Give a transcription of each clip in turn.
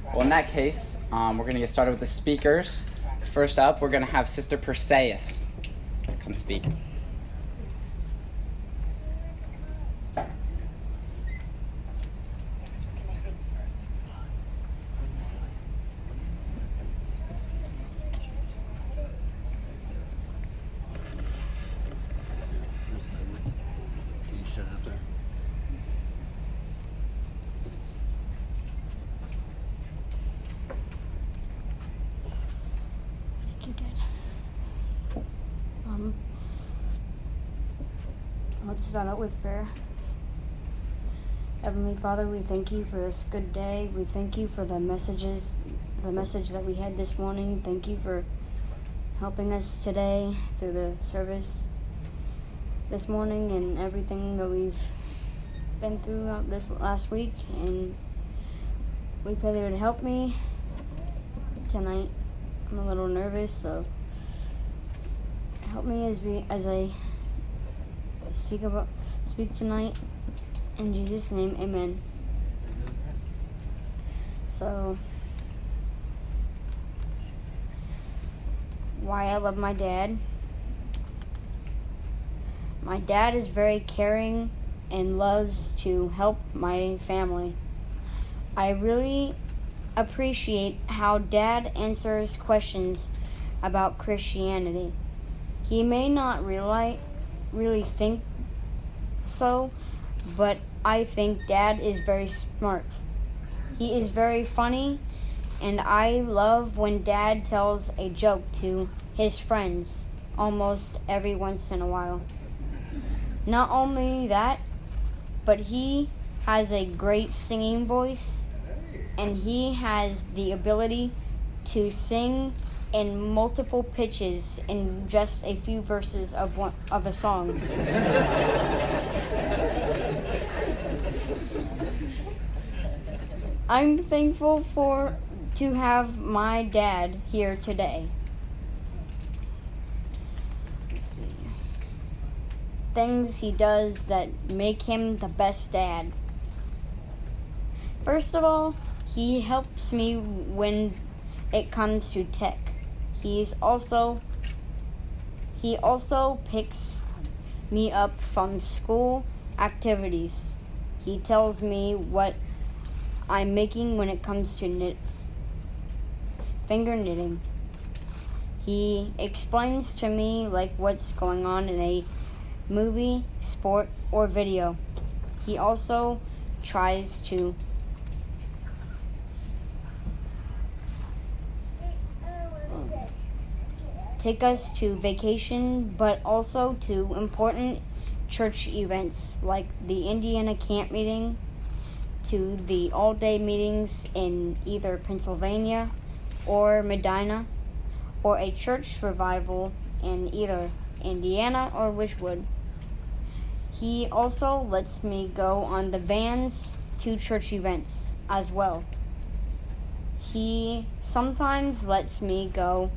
Well, in that case, we're going to get started with the speakers. First up, we're going to have Sister Perseus come speak. Let's start out with prayer. Heavenly Father, we thank you for this good day. We thank you for the message that we had this morning. Thank you for helping us today through the service this morning and everything that we've been through this last week. And we pray that it would help me tonight. I'm a little nervous, so help me as I speak tonight. In Jesus' name, amen. So, why I love my dad. My dad is very caring and loves to help my family. I really appreciate how Dad answers questions about Christianity. He may not really think so, but I think Dad is very smart. He is very funny, and I love when Dad tells a joke to his friends almost every once in a while. Not only that, but he has a great singing voice, and he has the ability to sing in multiple pitches in just a few verses of a song. I'm thankful to have my dad here today. Let's see. Things he does that make him the best dad. First of all, he helps me when it comes to tech. He also picks me up from school activities. He tells me what I'm making when it comes to finger knitting. He explains to me like what's going on in a movie, sport, or video. He also tries to take us to vacation, but also to important church events like the Indiana camp meeting, to the all-day meetings in either Pennsylvania or Medina, or a church revival in either Indiana or Wishwood. He also lets me go on the vans to church events as well. He sometimes lets me go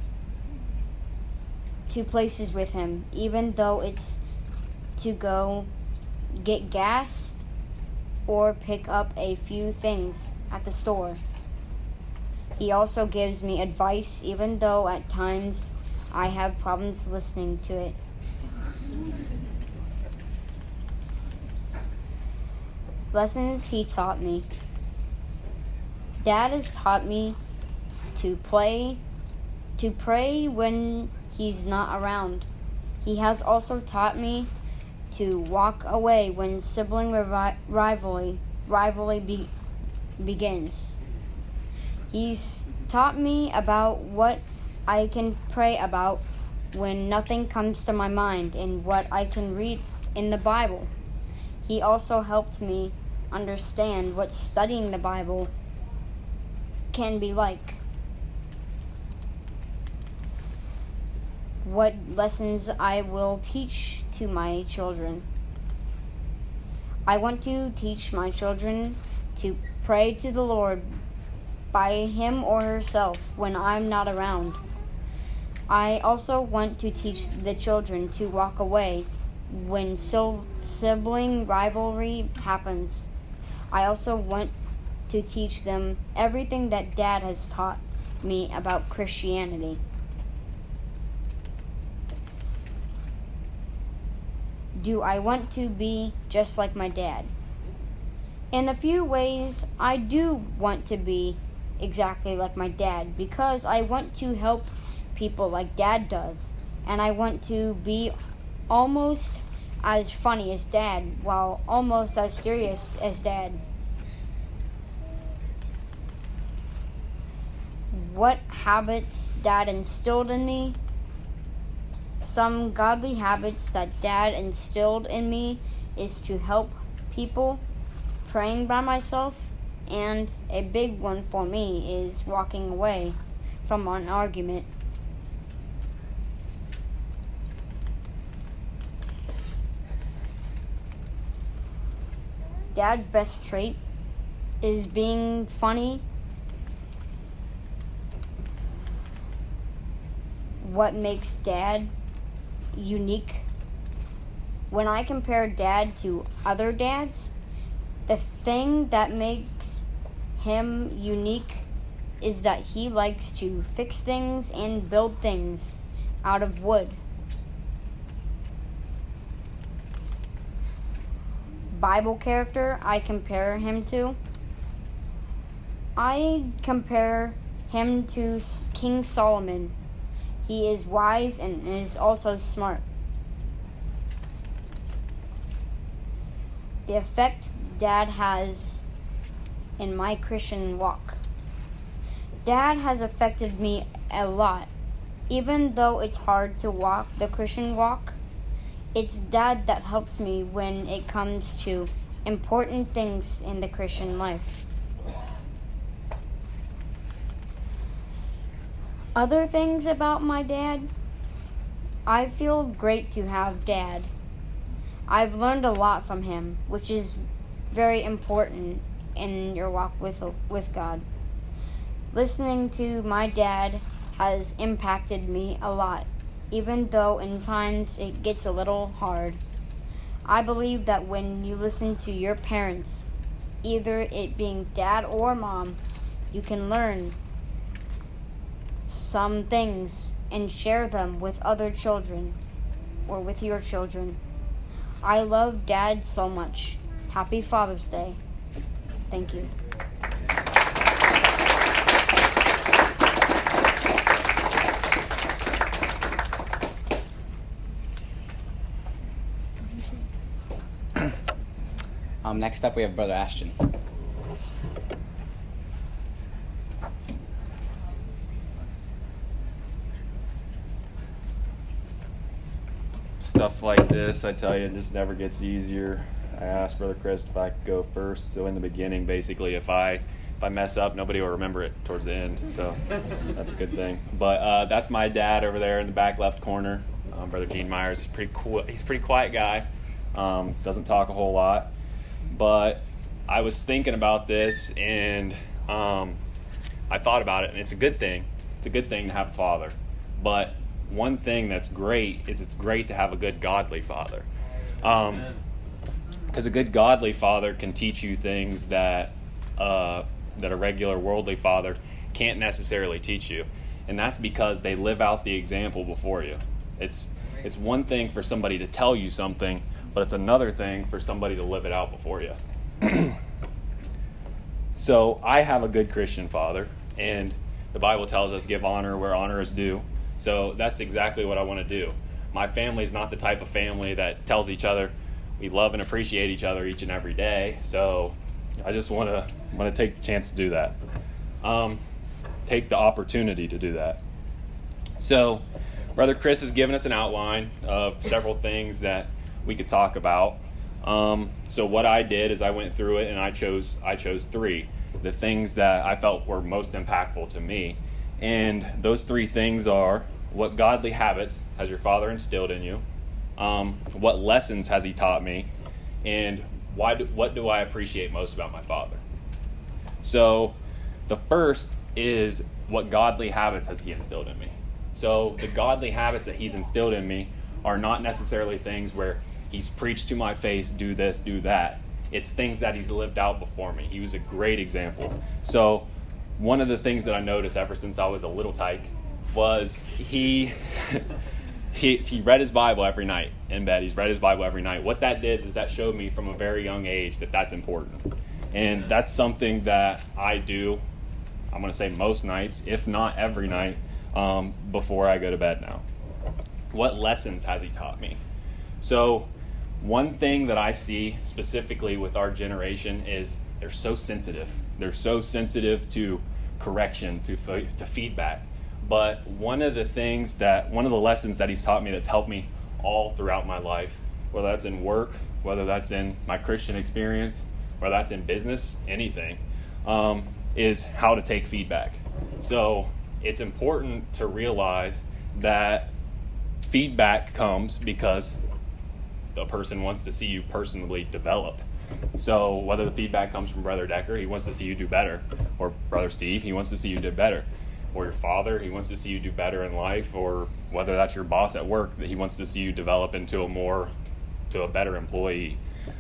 to places with him, even though it's to go get gas or pick up a few things at the store. He also gives me advice, even though at times I have problems listening to it. Lessons he taught me. Dad has taught me to pray when he's not around. He has also taught me to walk away when sibling rivalry begins. He's taught me about what I can pray about when nothing comes to my mind and what I can read in the Bible. He also helped me understand what studying the Bible can be like. What lessons I will teach to my children. I want to teach my children to pray to the Lord by him or herself when I'm not around. I also want to teach the children to walk away when sibling rivalry happens. I also want to to teach them everything that Dad has taught me about Christianity. Do I want to be just like my dad? In a few ways, I do want to be exactly like my dad because I want to help people like Dad does, and I want to be almost as funny as Dad while almost as serious as Dad. What habits Dad instilled in me? Some godly habits that Dad instilled in me is to help people, praying by myself, and a big one for me is walking away from an argument. Dad's best trait is being funny. What makes Dad unique? When I compare Dad to other dads, the thing that makes him unique is that he likes to fix things and build things out of wood. Bible character I compare him to? I compare him to King Solomon. He is wise and is also smart. The effect Dad has in my Christian walk. Dad has affected me a lot. Even though it's hard to walk the Christian walk, it's Dad that helps me when it comes to important things in the Christian life. Other things about my dad? I feel great to have Dad. I've learned a lot from him, which is very important in your walk with God. Listening to my dad has impacted me a lot, even though in times it gets a little hard. I believe that when you listen to your parents, either it being dad or mom, you can learn some things and share them with other children or with your children. I love Dad so much. Happy Father's Day. Thank you. Next up, we have Brother Ashton. Stuff like this, I tell you, just never gets easier. I asked Brother Chris if I could go first. So in the beginning, basically, if I mess up, nobody will remember it towards the end. So that's a good thing. But that's my dad over there in the back left corner. Brother Gene Myers is pretty cool. He's a pretty quiet guy. Doesn't talk a whole lot. But I was thinking about this, and I thought about it, and it's a good thing. It's a good thing to have a father. But one thing that's great is it's great to have a good godly father. Because a good godly father can teach you things that a regular worldly father can't necessarily teach you. And that's because they live out the example before you. It's one thing for somebody to tell you something, but it's another thing for somebody to live it out before you. So I have a good Christian father, and the Bible tells us give honor where honor is due. So that's exactly what I want to do. My family is not the type of family that tells each other we love and appreciate each other each and every day. So I just want to take the chance to do that. Take the opportunity to do that. So Brother Chris has given us an outline of several things that we could talk about. So what I did is I went through it and I chose 3, the things that I felt were most impactful to me. And those 3 things are: what godly habits has your father instilled in you? What lessons has he taught me? And what do I appreciate most about my father? So the first is, what godly habits has he instilled in me? So the godly habits that he's instilled in me are not necessarily things where he's preached to my face, do this, do that. it's things that he's lived out before me. He was a great example. So one of the things that I noticed ever since I was a little tyke was he read his Bible every night in bed. He's read his Bible every night. What that did is that showed me from a very young age that that's important. And that's something that I do, I'm going to say most nights, if not every night, before I go to bed now. What lessons has he taught me? So one thing that I see specifically with our generation is they're so sensitive. They're so sensitive to correction, to feedback. But one of the lessons that he's taught me that's helped me all throughout my life, whether that's in work, whether that's in my Christian experience, whether that's in business, anything, is how to take feedback. So it's important to realize that feedback comes because the person wants to see you personally develop. So whether the feedback comes from Brother Decker, he wants to see you do better, or Brother Steve, he wants to see you do better, or your father, he wants to see you do better in life, or whether that's your boss at work, that he wants to see you develop into a better employee.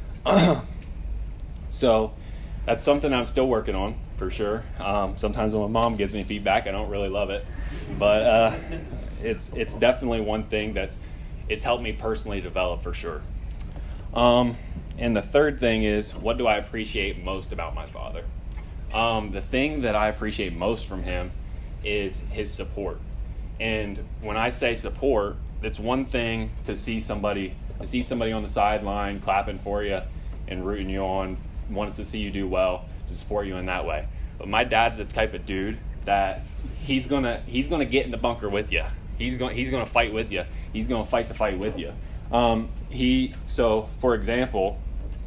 So that's something I'm still working on, for sure. Sometimes when my mom gives me feedback, I don't really love it, but it's definitely one thing it's helped me personally develop, for sure. And the third thing is, what do I appreciate most about my father? The thing that I appreciate most from him is his support. And when I say support, it's one thing to see somebody on the sideline clapping for you and rooting you on, wants to see you do well, to support you in that way. But my dad's the type of dude that he's gonna get in the bunker with you. He's gonna fight with you. He's gonna fight the fight with you. So for example,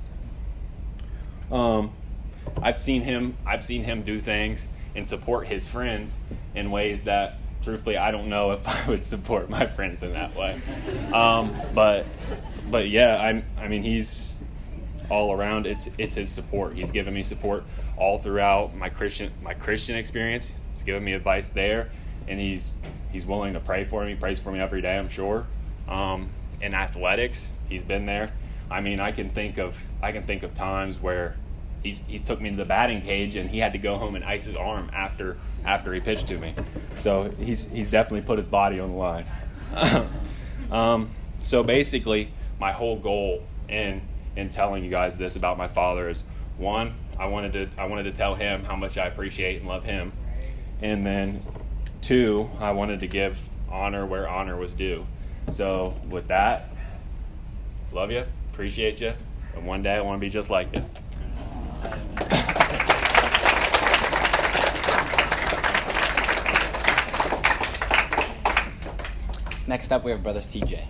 I've seen him do things and support his friends in ways that, truthfully, I don't know if I would support my friends in that way. But yeah, I mean, he's all around. It's his support. He's given me support all throughout my Christian experience. He's given me advice there, and he's willing to pray for me. Prays for me every day, I'm sure. In athletics, he's been there. I mean, I can think of times where he's took me to the batting cage and he had to go home and ice his arm after he pitched to me. So he's definitely put his body on the line. So basically, my whole goal in telling you guys this about my father is, one, I wanted to tell him how much I appreciate and love him, and then two, I wanted to give honor where honor was due. So with that, love you, appreciate you, and one day I want to be just like you. Next up, we have Brother CJ.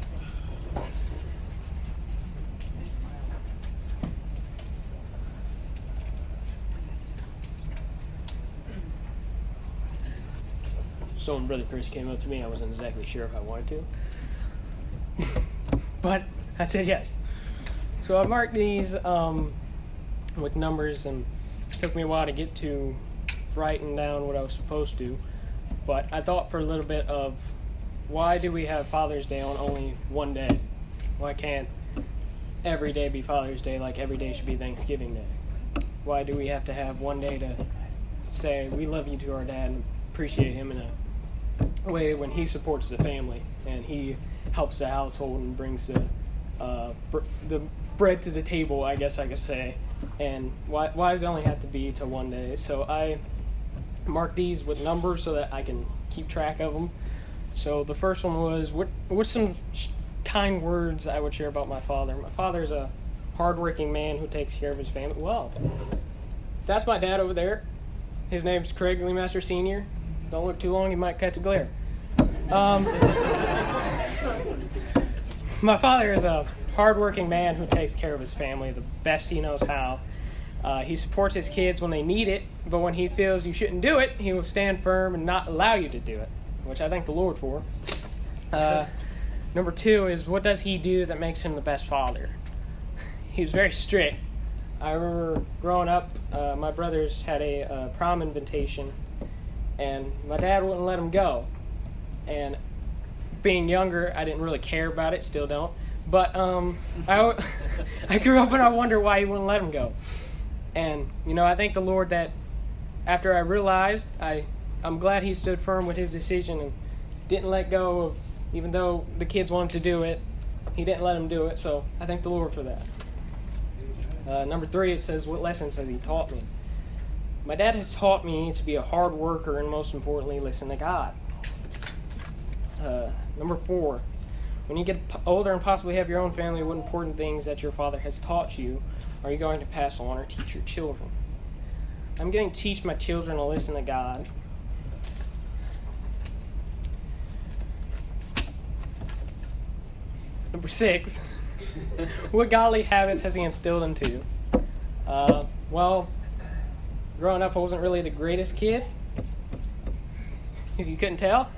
So when Brother Chris came up to me, I wasn't exactly sure if I wanted to. But I said yes. So I marked these with numbers, and it took me a while to get to writing down what I was supposed to. But I thought for a little bit of, why do we have Father's Day on only one day? Why can't every day be Father's Day, like every day should be Thanksgiving Day? Why do we have to have one day to say we love you to our dad and appreciate him in a way when he supports the family and he helps the household and brings the bread to the table, I guess I could say? And why does it only have to be to one day? So I marked these with numbers so that I can keep track of them. So the first one was, what's some kind words I would share about my father? My father's a hardworking man who takes care of his family. Well, that's my dad over there. His name's Craig Leemaster Sr. Don't look too long, you might catch a glare. My father is a hardworking man who takes care of his family the best he knows how. He supports his kids when they need it, but when he feels you shouldn't do it, he will stand firm and not allow you to do it, which I thank the Lord for. Number two is, what does he do that makes him the best father? He's very strict. I remember growing up, my brothers had a prom invitation, and my dad wouldn't let them go. And being younger, I didn't really care about it, still don't. But I grew up and I wonder why he wouldn't let him go. And, I thank the Lord that after I realized, I'm glad he stood firm with his decision and didn't let go of, even though the kids wanted to do it, he didn't let them do it. So I thank the Lord for that. Number 3, it says, what lessons has he taught me? My dad has taught me to be a hard worker and most importantly, listen to God. Number 4, when you get older and possibly have your own family, what important things that your father has taught you are you going to pass on or teach your children? I'm going to teach my children to listen to God. Number 6, what godly habits has he instilled into you? Well, growing up, I wasn't really the greatest kid, if you couldn't tell.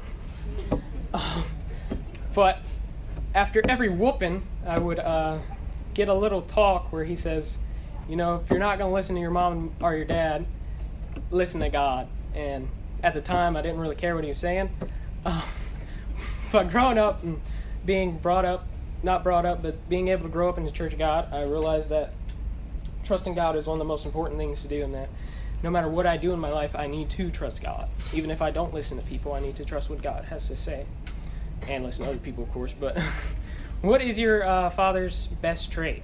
But after every whooping, I would get a little talk where he says, if you're not going to listen to your mom or your dad, listen to God. And at the time, I didn't really care what he was saying. But growing up and being but being able to grow up in the Church of God, I realized that trusting God is one of the most important things to do, and that no matter what I do in my life, I need to trust God. Even if I don't listen to people, I need to trust what God has to say. And listen to other people, of course. But what is your father's best trait?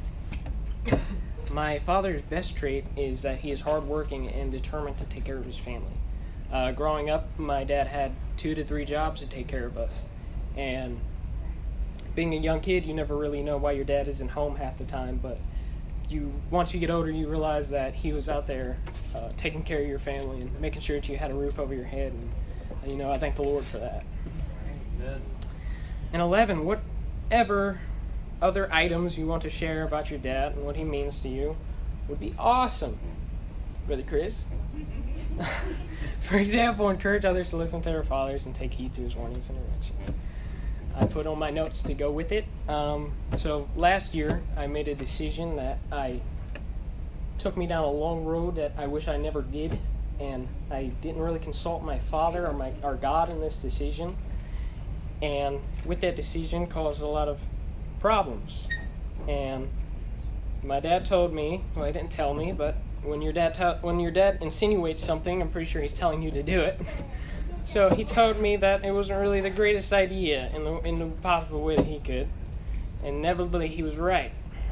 My father's best trait is that he is hardworking and determined to take care of his family. Growing up, my dad had 2 to 3 jobs to take care of us. And being a young kid, you never really know why your dad isn't home half the time. But once you get older, you realize that he was out there taking care of your family and making sure that you had a roof over your head. And, I thank the Lord for that. Amen. And 11, whatever other items you want to share about your dad and what he means to you would be awesome. Brother Chris? For example, encourage others to listen to their fathers and take heed to his warnings and directions. I put on my notes to go with it. So last year, I made a decision that took me down a long road that I wish I never did, and I didn't really consult my father or God in this decision. And with that decision caused a lot of problems. And my dad told me, well, he didn't tell me, but when your dad insinuates something, I'm pretty sure he's telling you to do it. So he told me that it wasn't really the greatest idea in the possible way that he could. And inevitably, he was right.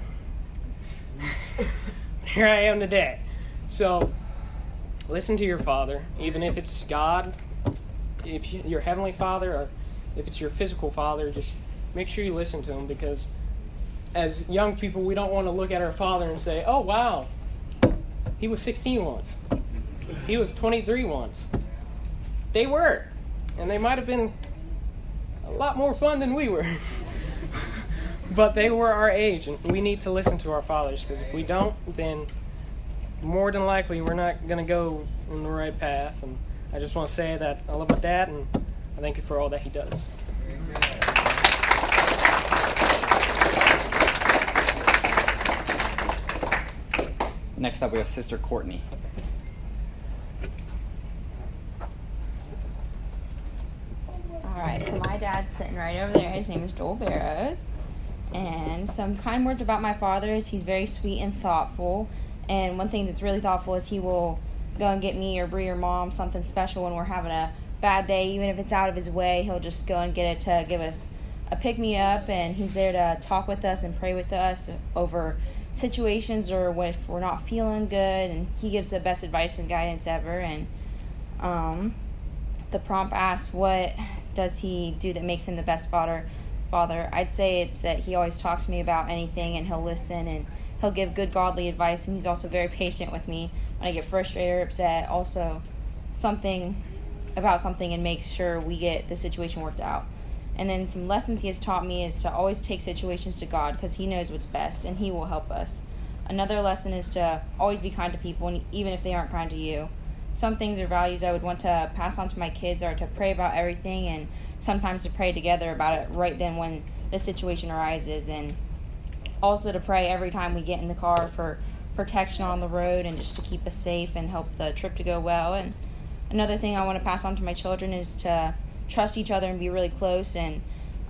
Here I am today. So listen to your father, even if it's God, if your heavenly father, or if it's your physical father, just make sure you listen to him, because as young people, we don't want to look at our father and say, oh, wow, he was 16 once. He was 23 once. They were. And they might have been a lot more fun than we were. But they were our age, and we need to listen to our fathers, because if we don't, then more than likely we're not going to go in the right path. And I just want to say that I love my dad, and I thank you for all that he does. Next up, we have Sister Courtney. All right, so my dad's sitting right over there. His name is Joel Barrows. And some kind words about my father is he's very sweet and thoughtful. And one thing that's really thoughtful is he will go and get me or Bree or Mom something special when we're having a bad day. Even if it's out of his way, he'll just go and get it to give us a pick-me-up. And he's there to talk with us and pray with us over situations or if we're not feeling good. And he gives the best advice and guidance ever. And the prompt asks, what does he do that makes him the best father? I'd say it's that he always talks to me about anything, and he'll listen, and he'll give good godly advice, and he's also very patient with me when I get frustrated or upset. Also something and makes sure we get the situation worked out. And then some lessons he has taught me is to always take situations to God, because he knows what's best and he will help us. Another lesson is to always be kind to people, and even if they aren't kind to you. Some things or values I would want to pass on to my kids are to pray about everything, and sometimes to pray together about it right then when the situation arises, and also to pray every time we get in the car for protection on the road and just to keep us safe and help the trip to go well. And another thing I want to pass on to my children is to trust each other and be really close, and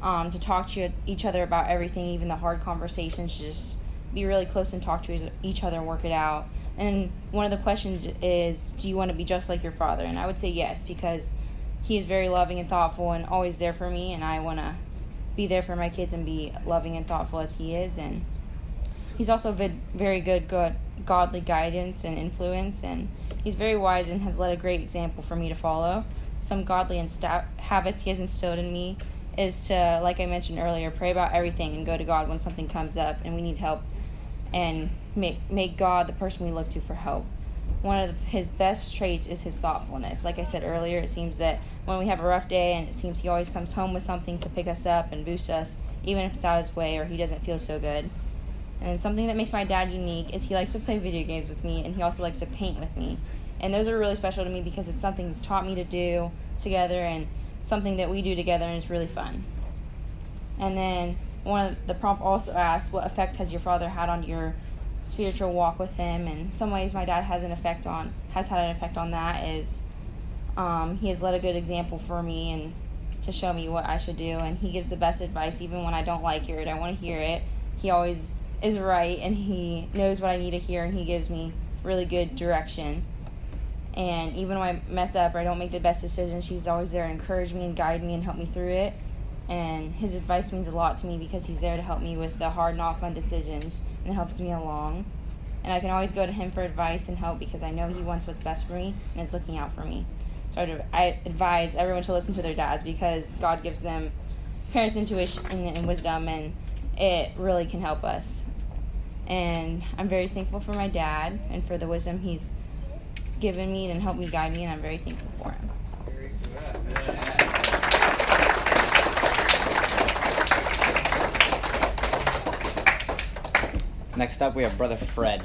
to talk to each other about everything, even the hard conversations, just be really close and talk to each other and work it out. And one of the questions is, do you want to be just like your father? And I would say yes, because he is very loving and thoughtful and always there for me, and I want to be there for my kids and be loving and thoughtful as he is. And he's also very good godly guidance and influence, and he's very wise and has led a great example for me to follow. Some godly habits he has instilled in me is to, like I mentioned earlier, pray about everything and go to God when something comes up and we need help, and make God the person we look to for help. One of his best traits is his thoughtfulness. Like I said earlier, it seems that when we have a rough day, and it seems he always comes home with something to pick us up and boost us, even if it's out of his way or he doesn't feel so good. And something that makes my dad unique is he likes to play video games with me, and he also likes to paint with me. And those are really special to me because it's something he's taught me to do together and something that we do together, and it's really fun. And then one of the prompt also asks, what effect has your father had on your spiritual walk with him? And some ways my dad has had an effect on that is he has led a good example for me and to show me what I should do, and he gives the best advice even when I don't like it, I want to hear it. He always is right, and he knows what I need to hear, and he gives me really good direction. And even when I mess up or I don't make the best decisions, he's always there to encourage me and guide me and help me through it. And his advice means a lot to me because he's there to help me with the hard, not fun decisions, and it helps me along. And I can always go to him for advice and help because I know he wants what's best for me and is looking out for me. So I advise everyone to listen to their dads because God gives them parents' intuition and wisdom, and it really can help us. And I'm very thankful for my dad and for the wisdom he's given me and helped me guide me, and I'm very thankful for him. Next up, we have Brother Fred.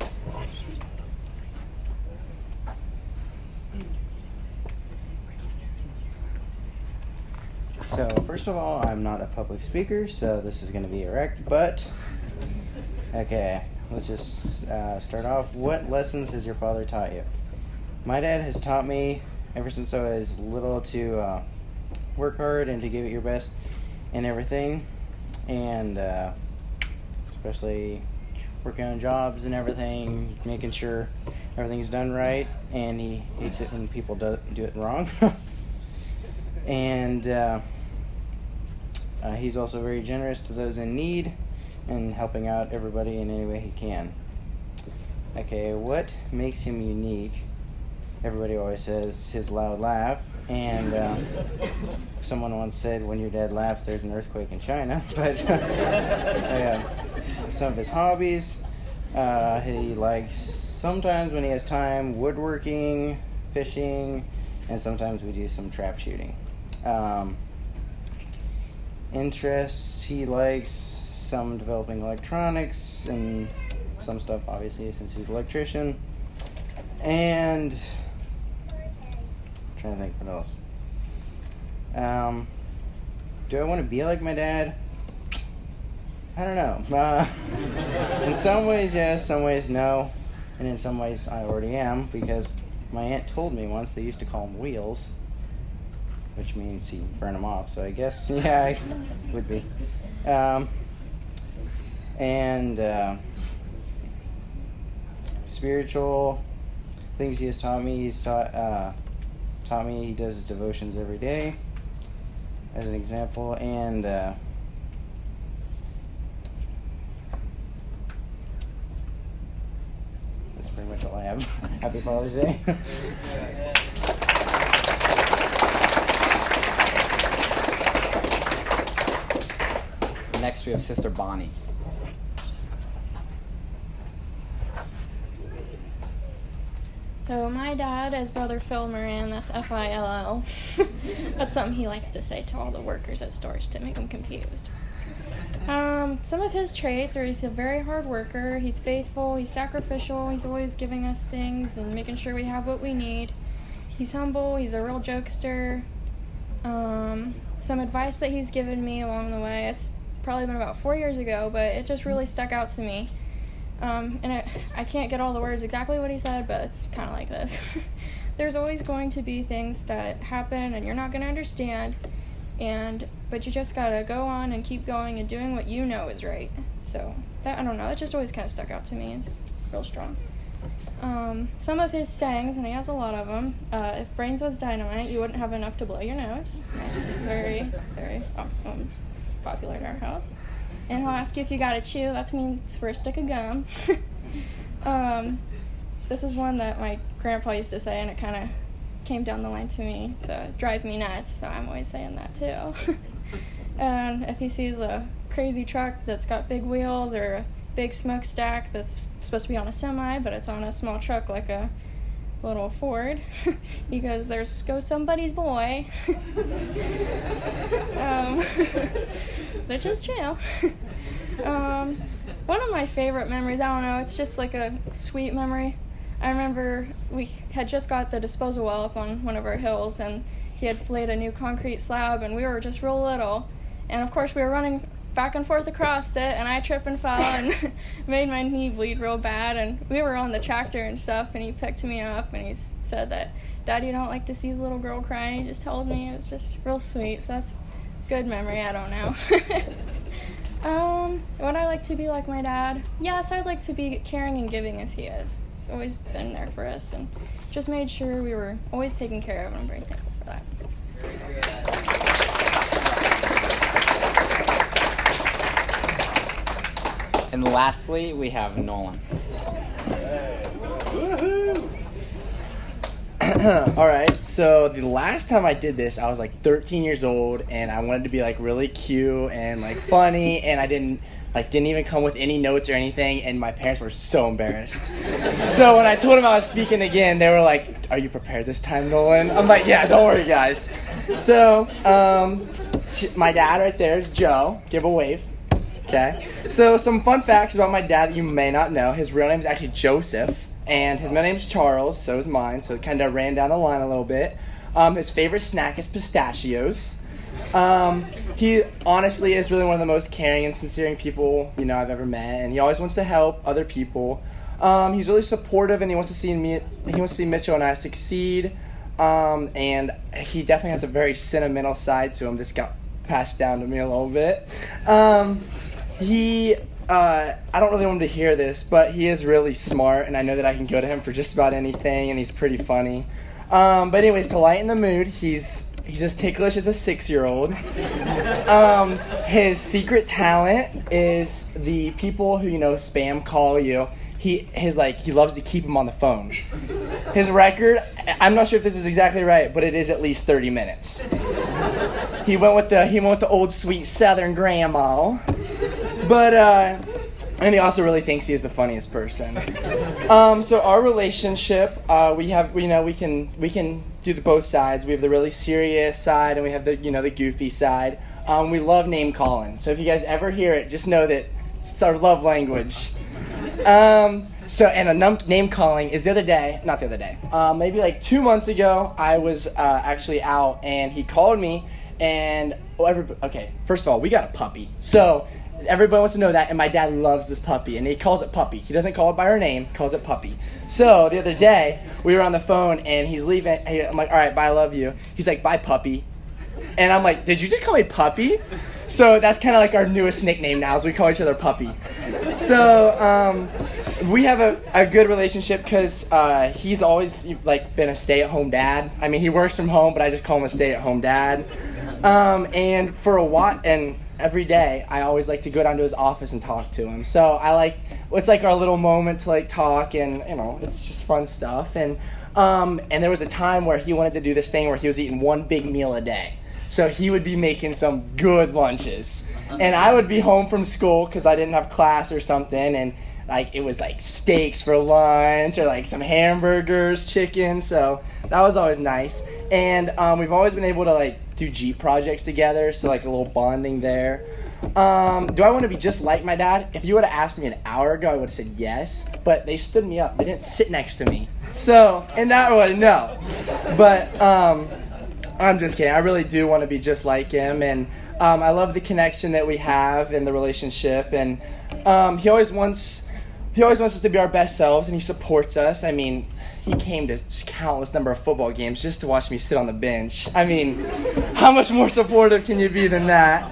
So, first of all, I'm not a public speaker, so this is going to be erect, but okay, let's just start off. What lessons has your father taught you? My dad has taught me ever since I was little to work hard and to give it your best in everything, and especially working on jobs and everything, making sure everything's done right, and he hates it when people do it wrong. And he's also very generous to those in need and helping out everybody in any way he can. Okay, what makes him unique? Everybody always says his loud laugh, and someone once said, when your dad laughs, there's an earthquake in China. But some of his hobbies, he likes, sometimes when he has time, woodworking, fishing, and sometimes we do some trap shooting. Interests, he likes some developing electronics and some stuff, obviously, since he's an electrician. And trying to think what else. Do I want to be like my dad? I don't know. In some ways, yes. Some ways, no. And in some ways, I already am, because my aunt told me once they used to call them wheels, which means he burn them off. So I guess, yeah, I would be. And spiritual things he has taught me. He's taught me, he does his devotions every day, as an example, and that's pretty much all I have. Happy Father's Day. Next, we have Sister Bonnie. So my dad is Brother Phil Moran, that's F-I-L-L. That's something he likes to say to all the workers at stores to make them confused. Some of his traits are he's a very hard worker, he's faithful, he's sacrificial, he's always giving us things and making sure we have what we need. He's humble, he's a real jokester. Some advice that he's given me along the way, it's probably been about 4 years ago, but it just really stuck out to me. And I can't get all the words exactly what he said, but it's kind of like this. There's always going to be things that happen and you're not going to understand, But you just gotta go on and keep going and doing what you know is right. So that, I don't know, that just always kind of stuck out to me. It's real strong. Some of his sayings, and he has a lot of them. If brains was dynamite, you wouldn't have enough to blow your nose. That's very, very popular in our house. And he'll ask you if you gotta chew. That means for a stick of gum. This is one that my grandpa used to say, and it kind of came down the line to me, so it drives me nuts, so I'm always saying that too. And if he sees a crazy truck that's got big wheels or a big smokestack that's supposed to be on a semi, but it's on a small truck like a little Ford, he goes, "There's go somebody's boy." Which is true. One of my favorite memories, I don't know, it's just like a sweet memory. I remember we had just got the disposal well up on one of our hills, and he had laid a new concrete slab, and we were just real little. And of course we were running back and forth across it, and I tripped and fell and made my knee bleed real bad. And we were on the tractor and stuff, and he picked me up, and he said that, "Daddy, you don't like to see his little girl crying." He just told me. It was just real sweet, so that's a good memory. I don't know. Would I like to be like my dad? Yes, I'd like to be caring and giving as he is. He's always been there for us and just made sure we were always taken care of, and I'm very thankful for that. And lastly, we have Nolan. All right, so the last time I did this, I was like 13 years old, and I wanted to be like really cute and like funny, and I didn't even come with any notes or anything, and my parents were so embarrassed. So when I told them I was speaking again, they were like, "Are you prepared this time, Nolan?" I'm like, "Yeah, don't worry, guys." So my dad right there is Joe. Give a wave. Okay. So some fun facts about my dad that you may not know. His real name is actually Joseph, and his middle name is Charles, so is mine, so it kind of ran down the line a little bit. His favorite snack is pistachios. He honestly is really one of the most caring and sincere people, I've ever met, and he always wants to help other people. He's really supportive, and he wants to see Mitchell and I succeed. And he definitely has a very sentimental side to him that's got passed down to me a little bit. I don't really want him to hear this, but he is really smart, and I know that I can go to him for just about anything, and he's pretty funny. But anyways, to lighten the mood, he's as ticklish as a 6-year-old. His secret talent is the people who, spam call you. He loves to keep them on the phone. His record, I'm not sure if this is exactly right, but it is at least 30 minutes. He went with the old sweet Southern grandma. But and he also really thinks he is the funniest person. So our relationship, we can do both sides. We have the really serious side, and we have the the goofy side. We love name calling. So if you guys ever hear it, just know that it's our love language. Name calling is maybe like 2 months ago, I was actually out, and he called me, and first of all, we got a puppy. So everybody wants to know that, and my dad loves this puppy, and he calls it Puppy. He doesn't call it by her name, he calls it Puppy. So the other day, we were on the phone, and he's leaving. I'm like, "All right, bye, I love you." He's like, "Bye, Puppy." And I'm like, "Did you just call me Puppy?" So that's kind of like our newest nickname now, is we call each other Puppy. So we have a good relationship because he's always been a stay-at-home dad. I mean, he works from home, but I just call him a stay-at-home dad. And for a while, and every day, I always like to go down to his office and talk to him. So it's like our little moment to talk, and it's just fun stuff. And there was a time where he wanted to do this thing where he was eating one big meal a day. So he would be making some good lunches, and I would be home from school because I didn't have class or something, and it was steaks for lunch or some hamburgers, chicken. So that was always nice. And we've always been able to do Jeep projects together, so a little bonding there. Do I want to be just like my dad? If you would have asked me an hour ago, I would have said yes, but they stood me up. They didn't sit next to me. So in that way, no. But I'm just kidding. I really do want to be just like him, and I love the connection that we have and the relationship. And he always wants he always wants us to be our best selves, and he supports us. I mean, he came to countless number of football games just to watch me sit on the bench. I mean, how much more supportive can you be than that?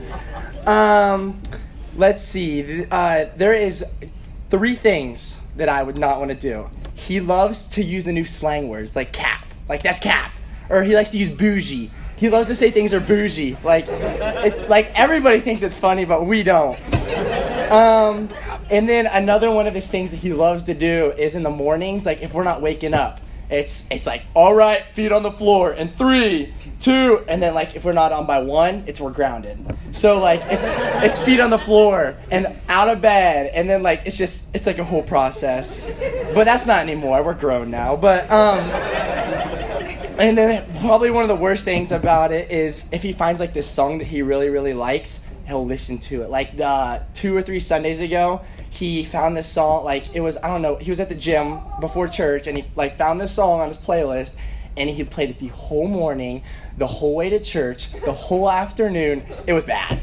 Let's see. There is 3 things that I would not want to do. He loves to use the new slang words, like cap. Like, that's cap. Or he likes to use bougie. He loves to say things are bougie. Like everybody thinks it's funny, but we don't. And then another one of his things that he loves to do is in the mornings, like if we're not waking up, it's like, all right, feet on the floor, and 3, 2, and then like if we're not on by 1, we're grounded. So like it's feet on the floor and out of bed, and then like it's like a whole process. But that's not anymore. We're grown now. But and then probably one of the worst things about it is if he finds like this song that he really, really likes, he'll listen to it. Like 2 or 3 Sundays ago, he found this song, like it was, I don't know, he was at the gym before church, and he like found this song on his playlist, and he played it the whole morning, the whole way to church, the whole afternoon. It was bad.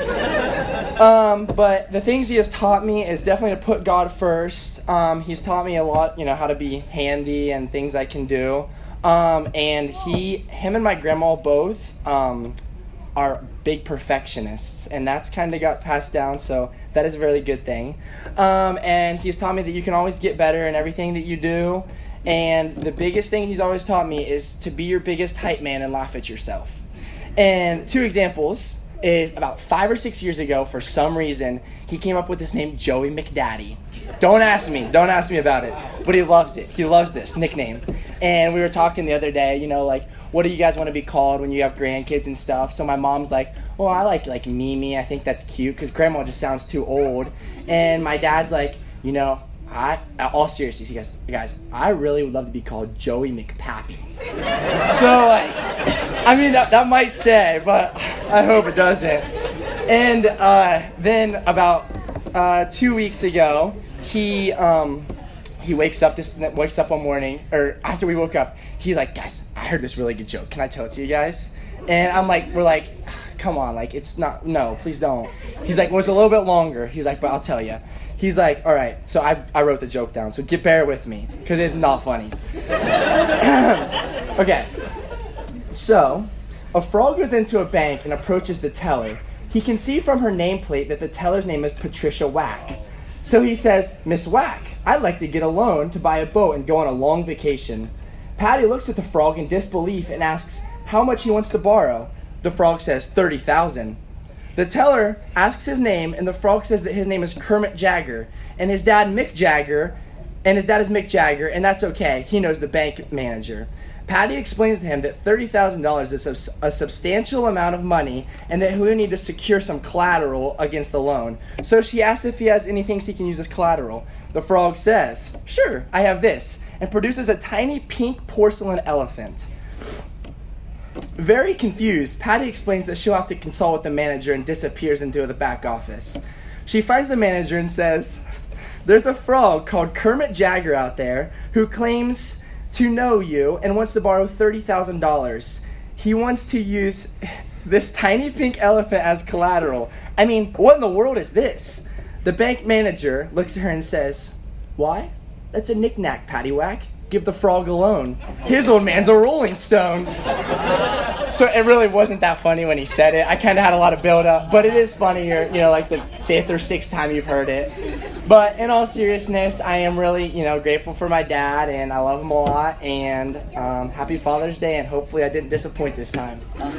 But the things he has taught me is definitely to put God first. He's taught me a lot, how to be handy and things I can do. And him and my grandma both are big perfectionists, and that's kind of got passed down, so that is a really good thing. And he's taught me that you can always get better in everything that you do, and the biggest thing he's always taught me is to be your biggest hype man and laugh at yourself. And 2 examples is about 5 or 6 years ago, for some reason, he came up with this name, Joey McDaddy. Don't ask me about it, but he loves it. He loves this nickname. And we were talking the other day, like, what do you guys want to be called when you have grandkids and stuff? So my mom's like, well, I like Mimi. I think that's cute because grandma just sounds too old. And my dad's like, all seriousness, he goes, guys, I really would love to be called Joey McPappy. So, like, I mean, that might stay, but I hope it doesn't. And then about 2 weeks ago, he wakes up one morning, or after we woke up, he's like, guys, I heard this really good joke. Can I tell it to you guys? And we're like, come on, like, it's not, no, please don't. He's like, well, it's a little bit longer. He's like, but I'll tell you. He's like, all right, so I wrote the joke down, so bear with me, because it's not funny. Okay, so a frog goes into a bank and approaches the teller. He can see from her nameplate that the teller's name is Patricia Whack. So he says, Miss Whack, I'd like to get a loan to buy a boat and go on a long vacation. Patty looks at the frog in disbelief and asks how much he wants to borrow. The frog says $30,000. The teller asks his name, and the frog says that his name is Kermit Jagger, and his dad is Mick Jagger, and that's okay. He knows the bank manager. Patty explains to him that $30,000 is a substantial amount of money, and that he'll need to secure some collateral against the loan. So she asks if he has anything he can use as collateral. The frog says, sure, I have this, and produces a tiny pink porcelain elephant. Very confused, Patty explains that she'll have to consult with the manager and disappears into the back office. She finds the manager and says, there's a frog called Kermit Jagger out there who claims to know you and wants to borrow $30,000. He wants to use this tiny pink elephant as collateral. I mean, what in the world is this? The bank manager looks at her and says, why? That's a knick-knack, Paddywhack. Give the frog a loan. His old man's a Rolling Stone. So it really wasn't that funny when he said it. I kind of had a lot of build-up, but it is funnier, like the 5th or 6th time you've heard it. But in all seriousness, I am really, grateful for my dad, and I love him a lot, and happy Father's Day, and hopefully I didn't disappoint this time.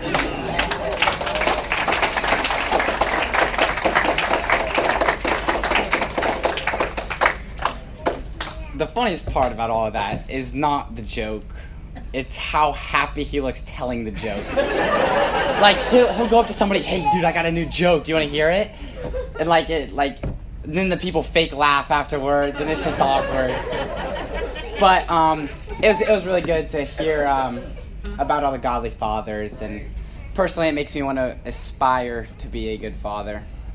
The funniest part about all of that is not the joke. It's how happy he looks telling the joke. Like, he'll go up to somebody, hey, dude, I got a new joke. Do you want to hear it? And, then the people fake laugh afterwards, and it's just awkward. But it was really good to hear about all the godly fathers. And personally, it makes me want to aspire to be a good father.